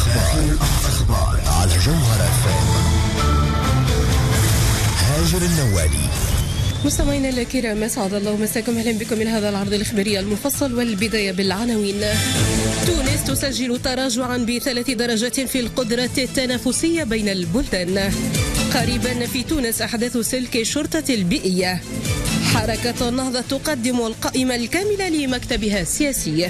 الأخبار على جوهرة FM. هاجر النوالي. مستمعينا الكرام، اسعد الله مساكم، اهلا بكم من هذا العرض الاخباري المفصل. والبدايه بالعناوين. تونس تسجل تراجعا ب3 درجات في القدره التنافسيه بين البلدان. قريبا في تونس احداث سلك شرطه البيئيه. حركه النهضه تقدم القائمه الكامله لمكتبها السياسي.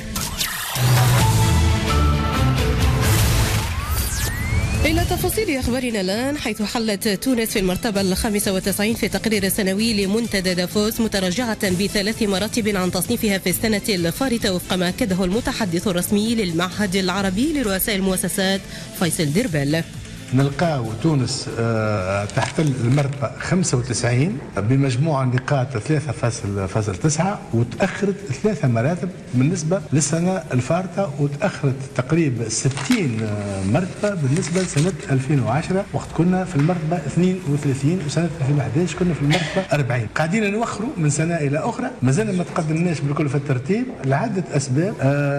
إلى تفاصيل أخبارنا الآن، حيث حلت تونس في المرتبة 95 في التقرير السنوي لمنتدى دافوس، متراجعة ب3 مراتب عن تصنيفها في السنة الفارطة، وفق ما أكده المتحدث الرسمي للمعهد العربي لرؤساء المؤسسات فيصل دربال. نلقاو تونس تحتل المرتبة 95 بمجموع نقاط 3.9، وتأخرت 3 مراتب بالنسبة للسنة الفارطة، وتأخرت تقريبا 60 مرتبة بالنسبة لسنة 2010 وقت كنا في المرتبة 32، وسنة 2011 كنا في المرتبة 40. قاعدين نوخروا من سنة إلى أخرى، مازلنا ما تقدمناش بالكل في الترتيب لعدة أسباب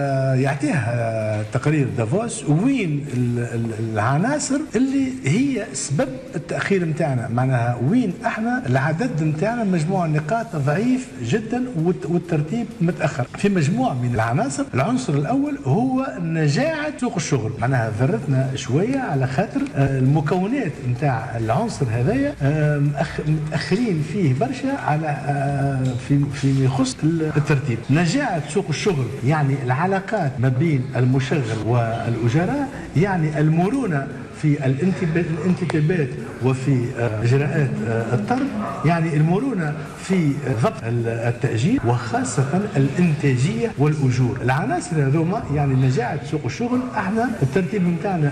يعطيها تقرير دافوس، وين العناصر اللي هي سبب التأخير متاعنا. معناها وين احنا العدد متاعنا مجموع النقاط ضعيف جدا والترتيب متأخر في مجموعة من العناصر. العنصر الأول هو نجاعة سوق الشغل، معناها ذرتنا شوية على خاطر المكونات متاع العنصر هذايا متأخرين فيه برشا على في يخص الترتيب. نجاعة سوق الشغل يعني العلاقات ما بين المشغل والأجراء، يعني المرونة في الانتدابات وفي إجراءات الطرد، يعني المرونة في ضبط التأجير، وخاصة الإنتاجية والأجور. العناصر هذوما يعني نجاعة سوق الشغل، احنا الترتيب متاعنا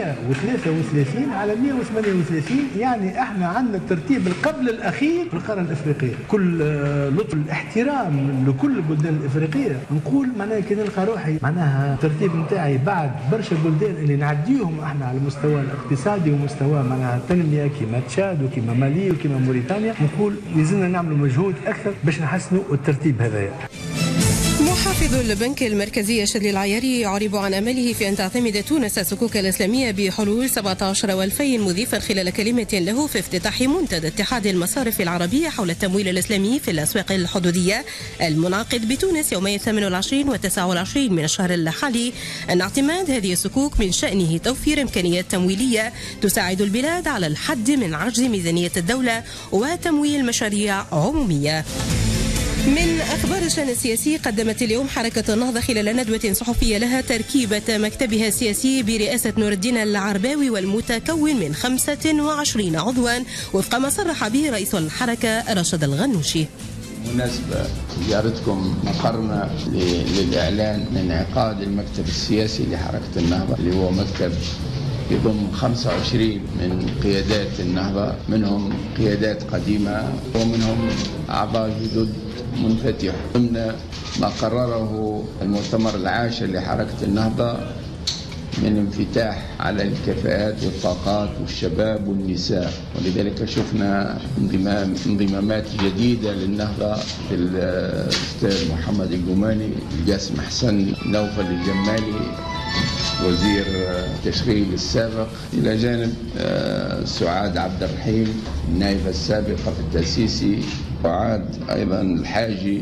133 على 138، يعني احنا عندنا الترتيب القبل الأخير في القارة الإفريقية. كل لطف الاحترام لكل البلدان الإفريقية، نقول معناها كي نلقى روحي معناها الترتيب متاعي بعد برشا البلدان اللي نعديهم احنا على المستوى الاقتصادي ومستوى معناها التنميه كيما تشاد وكيما مالي وكيما موريتانيا، نقول لازمنا نعملوا مجهود اكثر باش نحسنوا الترتيب هذايا. محافظ البنك المركزي شادلي العياري يعرب عن امله في ان تعتمد تونس الصكوك الاسلاميه بحلول 17 و2000، مضيفا خلال كلمه له في افتتاح منتدى اتحاد المصارف العربيه حول التمويل الاسلامي في الاسواق الحدوديه المنعقد بتونس يومي 28 و29 من الشهر الحالي، ان اعتماد هذه الصكوك من شانه توفير امكانيات تمويليه تساعد البلاد على الحد من عجز ميزانيه الدوله وتمويل مشاريع عموميه. من أخبار الشأن السياسي، قدمت اليوم حركة النهضة خلال ندوة صحفية لها تركيبة مكتبها السياسي برئاسة نور الدين العرباوي، والمتكون من 25 عضوا وفق ما صرح به رئيس الحركة راشد الغنوشي. مناسبة زيارتكم مقرنا للإعلان من انعقاد المكتب السياسي لحركة النهضة، اللي هو مكتب يضم 25 من قيادات النهضة، منهم قيادات قديمة ومنهم أعضاء جدد منفتح، ضمن ما قرره المؤتمر العاشر لحركة النهضة من انفتاح على الكفاءات والطاقات والشباب والنساء. ولذلك شفنا انضمامات جديدة للنهضة في الأستاذ محمد الجماني، الجاسم حسن، نوفل الجمالي وزير التشغيل السابق، إلى جانب سعاد عبد الرحيم النائبة السابقة في التأسيسي، وعاد أيضا الحاجي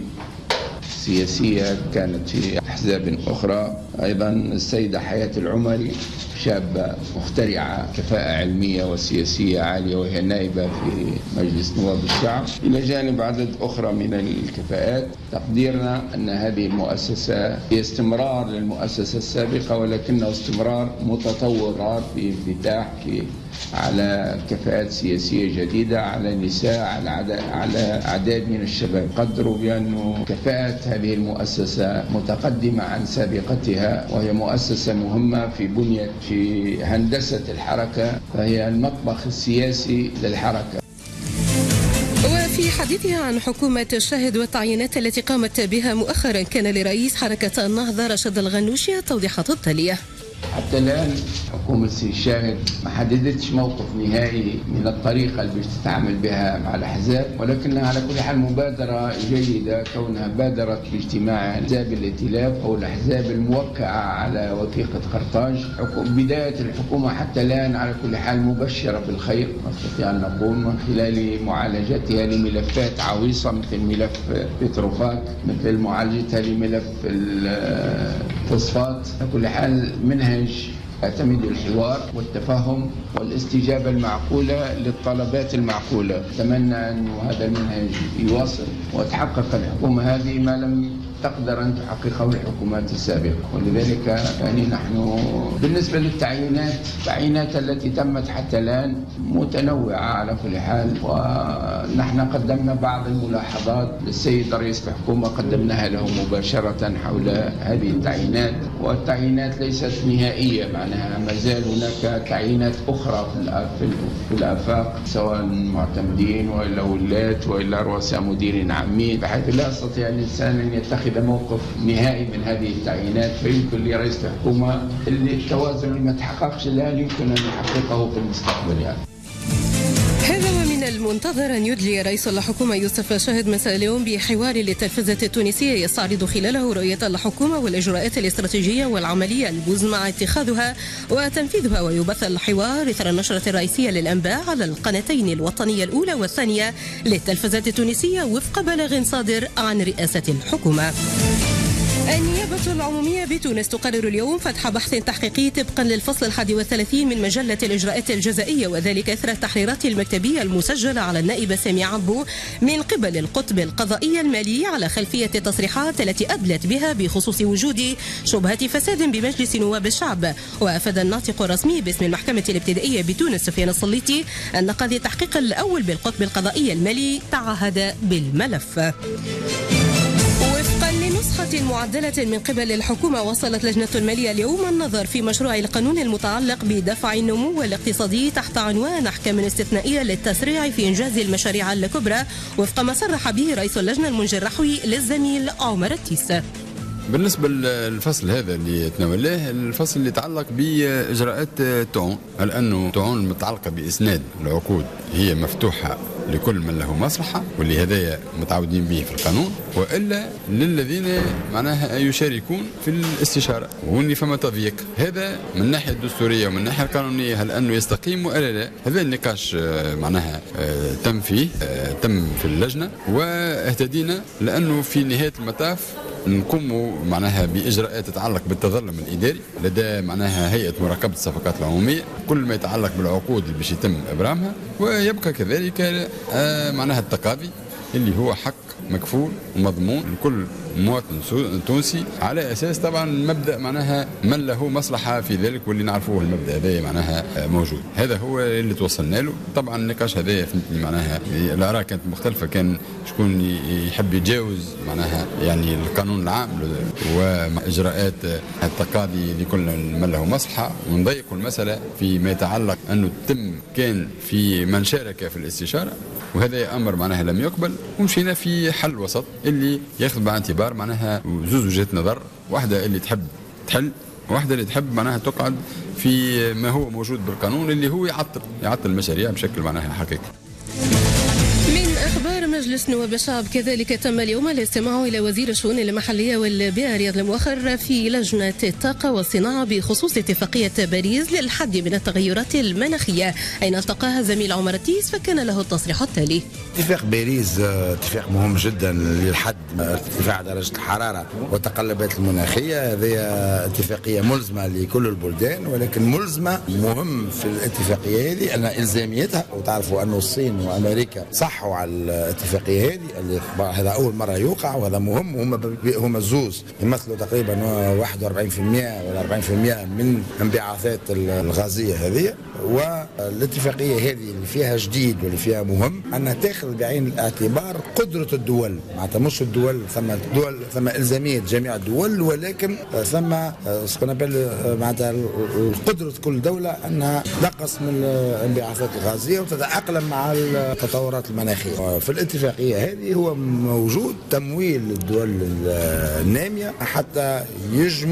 سياسية كانت في أحزاب أخرى، أيضا السيدة حياة العمري شابة مخترعة، كفاءة علمية وسياسية عالية، وهي نائبة في مجلس نواب الشعب، إلى جانب عدد أخرى من الكفاءات. تقديرنا أن هذه المؤسسة هي استمرار للمؤسسة السابقة، ولكنه استمرار متطور في انفتاح على كفاءات سياسية جديدة، على نساء، على أعداد من الشباب. قدروا بأن كفاءة هذه المؤسسة متقدمة عن سابقتها، وهي مؤسسة مهمة في هندسة الحركة، فهي المطبخ السياسي للحركة. وفي حديثها عن حكومة الشاهد والتعيينات التي قامت بها مؤخرا، كان لرئيس حركة النهضة راشد الغنوشي التوضيحات التالية. حتى الآن حكومة سي شاهد ما حددتش موقف نهائي من الطريقة اللي تتعامل بها مع الأحزاب، ولكنها على كل حال مبادرة جيدة كونها بادرت باجتماع أحزاب الائتلاف أو الأحزاب الموقعة على وثيقة قرطاج. بداية الحكومة حتى الآن على كل حال مبشرة بالخير، نستطيع أن نقول من خلال معالجتها لملفات عويصة مثل ملف بتروفاك، مثل معالجتها لملف التصفات. على كل حال منهج يعتمد الحوار والتفاهم والاستجابة المعقولة للطلبات المعقولة. أتمنى أن هذا المنهج يواصل وتحقق الحكومة هذه ما لم تقدر أن تحققه الحكومات السابقة. ولذلك يعني نحن بالنسبة للتعيينات التي تمت حتى الآن متنوعة على كل حال، ونحن قدمنا بعض الملاحظات للسيد رئيس الحكومة قدمناها له مباشرة حول هذه التعيينات، والتعيينات ليست نهائية، معناها ما زال هناك تعيينات أخرى في الآفاق سواء معتمدين وإلا ولاة وإلا رؤساء مديرين عامين، بحيث لا يستطيع الإنسان أن يتخذ موقف نهائي من هذه التعيينات. فيمكن لرئيس الحكومة اللي التوازن اللي ما تحققش الآن يمكن أن يحققه في المستقبل يعني. هذا ومن المنتظر أن يدلي رئيس الحكومة يوسف شاهد مساء اليوم بحوار للتلفزة التونسية يستعرض خلاله رؤية الحكومة والإجراءات الاستراتيجية والعملية المزمع اتخاذها وتنفيذها، ويبث الحوار إثر النشرة الرئيسية للأنباء على القناتين الوطنية الأولى والثانية للتلفزة التونسية وفق بلاغ صادر عن رئاسة الحكومة. النيابة العمومية بتونس تقرر اليوم فتح بحث تحقيقي طبقا للفصل 31 من مجلة الإجراءات الجزائية، وذلك إثر التحريرات المكتبية المسجلة على النائب سامي عبو من قبل القطب القضائي المالي على خلفية التصريحات التي أدلت بها بخصوص وجود شبهة فساد بمجلس نواب الشعب. وأفاد الناطق الرسمي باسم المحكمة الابتدائية بتونس سفيان الصليطي أن قاضي التحقيق الأول بالقطب القضائي المالي تعهد بالملف. وفقا لنسخة معدلة من قبل الحكومة، وصلت لجنة المالية اليوم النظر في مشروع القانون المتعلق بدفع النمو الاقتصادي تحت عنوان أحكام استثنائية للتسريع في إنجاز المشاريع الكبرى، وفق ما صرح به رئيس اللجنة المنجرحوي للزميل عمر التيس. بالنسبة للفصل هذا اللي تناولناه، الفصل اللي يتعلق بإجراءات الطعون، هل أنه الطعون المتعلقة بإسناد العقود هي مفتوحة لكل من له مصلحة واللي هذايا متعودين به في القانون، وإلا للذين معناها يشاركون في الاستشارة، واللي فما تضييق هذا من الناحية الدستورية ومن الناحية القانونية هل أنه يستقيم وإلا لا. هذا النقاش معناها تم في اللجنة، واهتدينا لأنه في نهاية المطاف نقوموا معناها بإجراءات تتعلق بالتظلم الإداري لدى معناها هيئة مراقبة الصفقات العمومية، كل ما يتعلق بالعقود اللي باش يتم إبرامها، ويبقى كذلك معناها التقاضي اللي هو حق مكفول ومضمون لكل مواطن تونسي، على أساس طبعا مبدأ معناها من له مصلحة في ذلك، واللي نعرفوه المبدأ هذا معناها موجود. هذا هو اللي توصلنا له. طبعا النقاش هذا معناها الآراء كانت مختلفة، كان شكون يحب يتجاوز معناها يعني القانون العام وإجراءات التقاضي لكل من له مصلحة، ونضيقوا المسألة فيما يتعلق أنه تم كان في من شارك في الاستشارة، وهذا أمر معناها لم يقبل، ومشينا في حل وسط اللي ياخذ بعين اعتبار معناها زوج وجهات نظر، واحدة اللي تحب تحل، واحدة اللي تحب معناها تقعد في ما هو موجود بالقانون اللي هو يعطل المشاريع بشكل معناها حقيقي. أخبار مجلس نواب الشعب كذلك تم اليوم الاستماع إلى وزير الشؤون المحلية والبيئة رياض المؤخر في لجنة الطاقة والصناعة بخصوص اتفاقية باريس للحد من التغيرات المناخية، أين التقاها زميل عمر التيس فكان له التصريح التالي. اتفاق باريس اتفاق مهم جدا للحد من ارتفاع درجة الحرارة والتقلبات المناخية. هذه اتفاقية ملزمة لكل البلدان، ولكن ملزمة مهم في الاتفاقية هذه أن إلزاميتها، وتعرفوا أن الصين وأمريكا صحوا على الاتفاقية هذه اللي هذا أول مرة يوقع، وهذا مهم. هم الزوز يمثلوا تقريبا 41% ولا 40% من انبعاثات الغازية هذه. والاتفاقية هذه اللي فيها جديد واللي فيها مهم أنها تاخذ بعين الاعتبار قدرة الدول، معناتها مش الدول ثم إلزامية جميع الدول، ولكن ثم معناتها قدرة كل دولة أنها تنقص من الانبعاثات الغازية وتتأقلم مع التطورات المناخية. في الاتفاقية هذه هو موجود تمويل الدول النامية حتى يجموا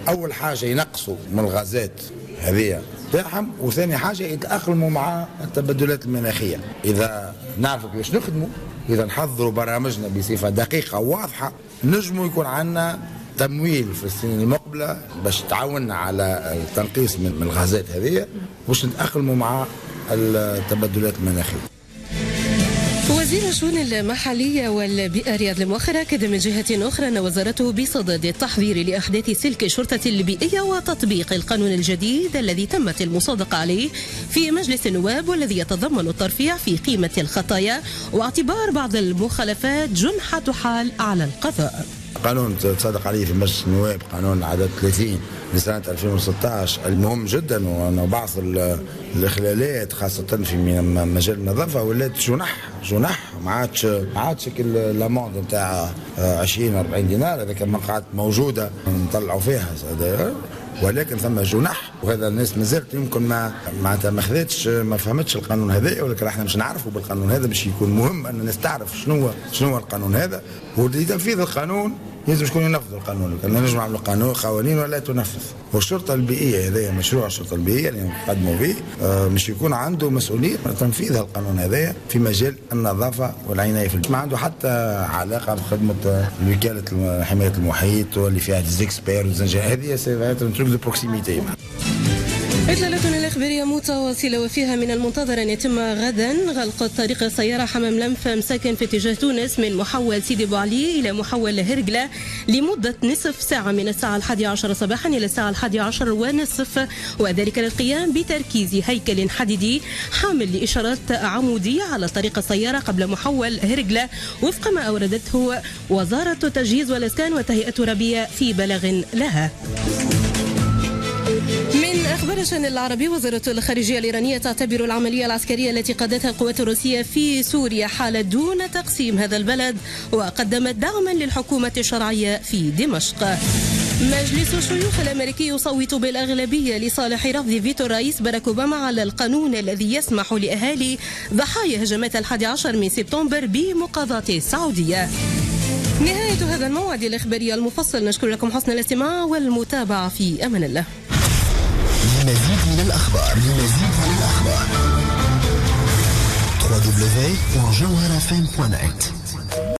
أول حاجة ينقصوا من الغازات هذه تاعهم، وثاني حاجة يتأقلموا مع التبدلات المناخية. إذا نعرفوا كيفاش نخدموا، إذا نحضروا برامجنا بصفة دقيقة وواضحة، نجموا يكون عندنا تمويل في السنين المقبلة باش تعاوننا على التنقيص من الغازات هذه، باش نتأقلموا مع التبدلات المناخية. وزير الشؤون المحلية والبيئة رياض المؤخر أكد من جهة أخرى أن وزارته بصدد التحضير لأحداث سلك الشرطة البيئية وتطبيق القانون الجديد الذي تمت المصادقة عليه في مجلس النواب، والذي يتضمن الترفيع في قيمة الخطايا واعتبار بعض المخالفات جنحة تحال على القضاء. قانون تصادق عليه في مجلس النواب، قانون عدد 30 لسنة 2016، المهم جدا، وأنه بعض الإخلالات خاصة في مجال النظافة ولات جنح ما عادش الاموند نتاع 20-40 دينار، هذا كان قاعدة موجودة نطلعوا فيها، ولكن ثم جنح، وهذا الناس مازالت يمكن ما فهمتش القانون هذا، ولكن احنا مش نعرفوا بالقانون هذا، باش يكون مهم ان الناس تعرف شنو القانون هذا، ولتنفيذ القانون لازم شكون ينفذ القانون، كان نجم نعملوا قوانين ولا تنفذ. والشرطه البيئيه هذا مشروع الشرطه البيئيه اللي نقدموا به مش يكون عنده مسؤوليه تنفيذ القانون هذا في مجال النظافه والعنايه في ما عنده حتى علاقه بخدمه وكاله حمايه المحيط واللي فيها ديزيكسبير هذه سي تروك دو بروكسيميتي. إطلالتنا الإخبارية متواصلة، وفيها من المنتظر أن يتم غدا غلق طريق السيارة حمام لمف مساكن في اتجاه تونس من محول سيدي بوعلي إلى محول هرقلة لمدة نصف ساعة من الساعة 11 صباحا إلى الساعة 11:30، وذلك للقيام بتركيز هيكل حديدي حامل لإشارات عمودية على طريق السيارة قبل محول هرقلة، وفق ما أوردته وزارة التجهيز والإسكان وتهيئة ربيع في بلاغ لها. من أخبار الشأن العربي، وزارة الخارجية الإيرانية تعتبر العملية العسكرية التي قادتها القوات الروسية في سوريا حالة دون تقسيم هذا البلد، وقدمت دعما للحكومة الشرعية في دمشق. مجلس الشيوخ الأمريكي يصوت بالأغلبية لصالح رفض فيتو الرئيس باراك أوباما على القانون الذي يسمح لأهالي ضحايا هجمات 11 من سبتمبر بمقاضاة السعودية. نهاية هذا الموعد الإخباري المفصل، نشكر لكم حسن الاستماع والمتابعة، في أمان الله. لمزيد من الأخبار www.jawharafm.net